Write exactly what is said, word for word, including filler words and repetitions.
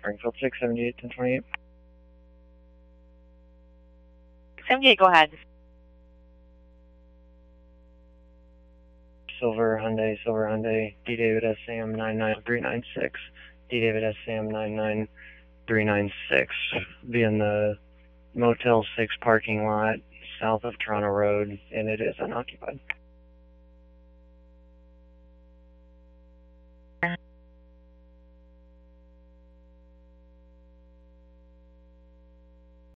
Springfield six, seventy-eight, ten twenty-eight. seventy-eight, go ahead. Silver Hyundai, Silver Hyundai, D David S Sam nine nine three nine six, D David S Sam nine nine three nine six, be in the Motel six parking lot south of Toronto Road, and it is unoccupied.